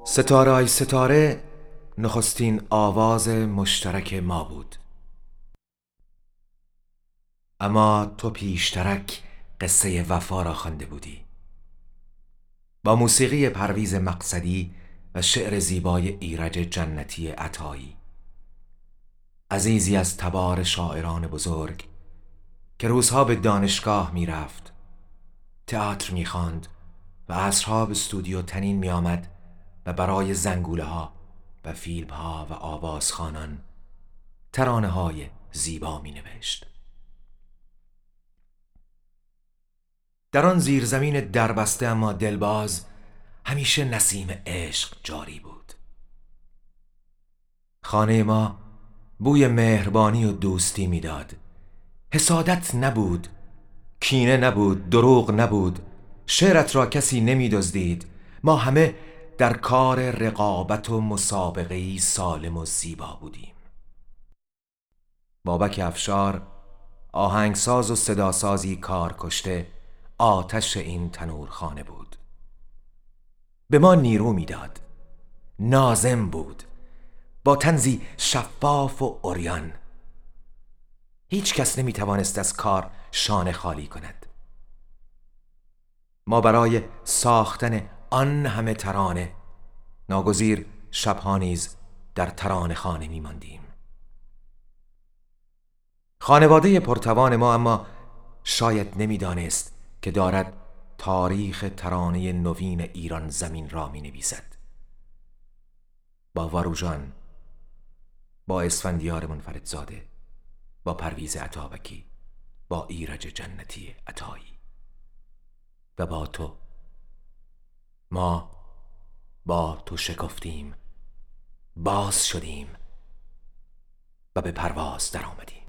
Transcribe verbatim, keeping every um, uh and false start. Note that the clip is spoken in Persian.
ستاره ای ستاره نخستین آواز مشترک ما بود، اما تو پیشترک قصه وفا را خوانده بودی. با موسیقی پرویز مقصدی و شعر زیبای ایرج جنتی عطایی، عزیزی از تبار شاعران بزرگ که روزها به دانشگاه می رفت، تئاتر می خواند و عصرها به استودیو تنین می آمد و برای زنگوله ها و فیلم ها و آوازخوانان ترانه های زیبا می نوشت. در آن زیرزمین دربسته اما دلباز همیشه نسیم عشق جاری بود. خانه ما بوی مهربانی و دوستی میداد. حسادت نبود، کینه نبود، دروغ نبود. شعرت را کسی نمی‌دزدید. ما همه در کار رقابت و مسابقه‌ای سالم و زیبا بودیم. بابک افشار، آهنگساز و صداسازی کار کشته، آتش این تنورخانه بود. به ما نیرو میداد. ناظم بود، با طنزی شفاف و عریان. هیچ کس نمی توانست از کار شانه خالی کند. ما برای ساختن آن همه ترانه ناگزیر شبها نیز در ترانه خانه می ماندیم. خانواده پرتوان ما اما شاید نمی دانست که دارد تاریخ ترانه نوین ایران زمین را می نویسد. با واروژان، با اسفندیار منفردزاده، با پرویز عطابکی، با ایرج جنتی عطایی و با تو. ما با تو شکفتیم، باز شدیم و به پرواز در آمدیم.